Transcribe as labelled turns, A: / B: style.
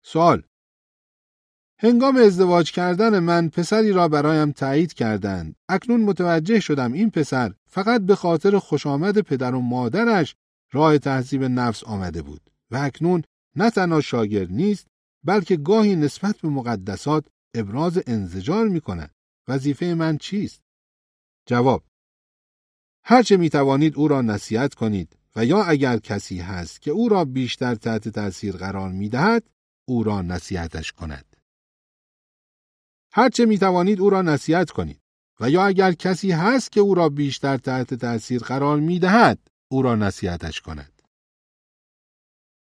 A: سوال: هنگام ازدواج کردن من پسری را برایم تایید کردند. اکنون متوجه شدم این پسر فقط به خاطر خوشامد پدر و مادرش راه تهذیب نفس آمده بود و اکنون نه تنها شاگرد نیست بلکه گاهی نسبت به مقدسات ابراز انزجار می کند. وظیفه من چیست؟ جواب: هرچه می توانید او را نصیحت کنید و یا اگر کسی هست که او را بیشتر تحت تأثیر قرار می دهد او را نصیحتش کند. هرچه می توانید او را نصیحت کنید و یا اگر کسی هست که او را بیشتر تحت تأثیر قرار می دهد او را نصیحتش کند.